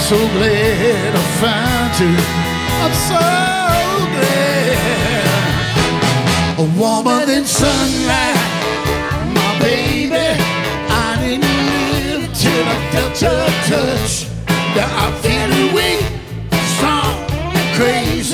so glad I found you. I'm so glad. Warmer than sunlight, my baby. I didn't live till I felt your touch. Now I feel